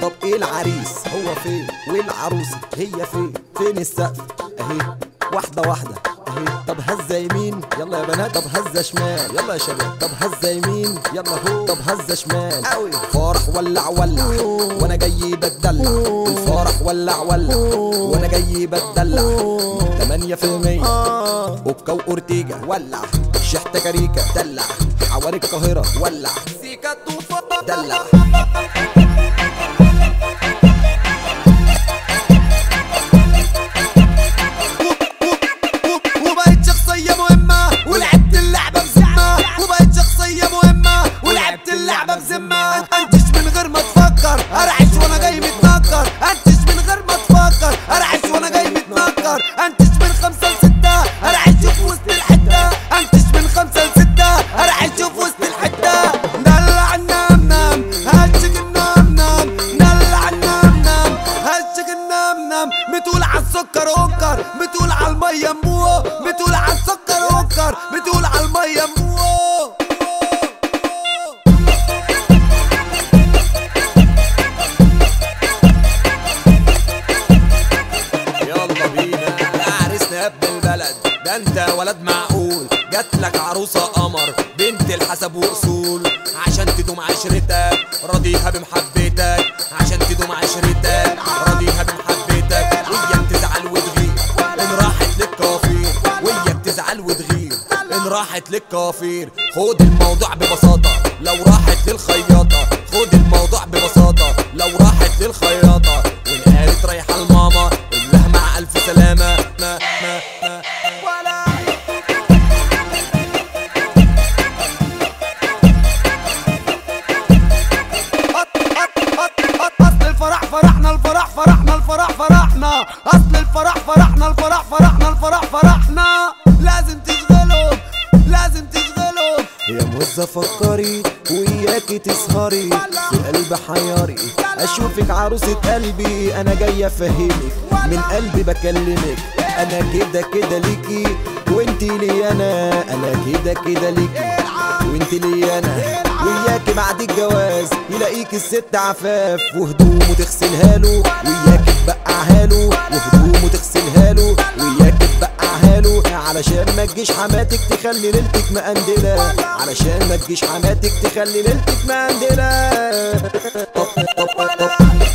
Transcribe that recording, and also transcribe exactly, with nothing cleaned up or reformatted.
طب ايه العريس هو فين والعروسة هي فين؟ فين السقف اهي واحدة واحدة اهي. طب هزة يمين يلا يا بنات، طب هزة شمال يلا يا شباب، طب هزة يمين يلا هو، طب هزة شمال قوي. فرح ولع ولع وانا جاي بتدلع، الفرح ولع ولع وانا جاي بتدلع. تمانية في المية اوكا واورتيجا ولع، شحتة كاريكا دلع، حواري القاهرة ولع، سيكا طوفة دلع. وبقيت شخصية مهمة ولعبت اللعبة بذمة، وبقيت شخصية مهمة ولعبت اللعبة بذمة. انتش من غير ما تفكر ارعش وانا جاي متنكر، انتش من غير ما تفكر ارعش وانا جاي متنكر. انتش من خمسة لستة ارعش في وسط الحتة، انتش من خمسة لستة ارعش في وسط الحتة. دلع النام نام هشك النام نام، دلع النام نام هشك النام نام. بتقول عالسكر اوكر، بتقول عالمية مو، بتقول عالسكر اوكر، بتقول عالمية مو. يلا بينا يا عريسنا يا ابن البلد، ده انت ولد معقول. جاتلك عروسة قمر بنت الحسب واصول، عشان تدوم عشرتك راضيها بمحبتك، عشان تدوم عشرتك راضيها بمحبتك. وياك تزعل وتغير ان راحت للكافير، وياك تزعل وتغير ان راحت للكافير. خد الموضوع ببساطة لو راحت للخياطة، خد الموضوع ببساطة لو راحت للخياطة. وان قالت رايحة لماما قول لها مع الف سلامة. ما ما ما ولا اصل الفرح فرحنا، الفرح فرحنا، الفرح فرحنا. اصل الفرح فرحنا، الفرح فرحنا، الفرح فرحنا. لازم تشغلهم، لازم تشغلهم. يا موزة فكري وياكي تسهري في قلب حياري، اشوفك عروسة قلبي انا جاي افهمك من قلبي بكلمك. انا كده كده ليكي وانتي لي انا، انا كده كده ليكي وانتي لي انا. وياكي بعد الجواز يلاقيك الست عفاف وهدومه تغسلها له، وياكي تبقعها له وهدومه تغسلها له، وياكي تبقعها له. علشان ما تجيش حماتك تخلي ليلتك مقندلة، علشان ما تجيش حماتك تخلي ليلتك مقندلة. طب طب طب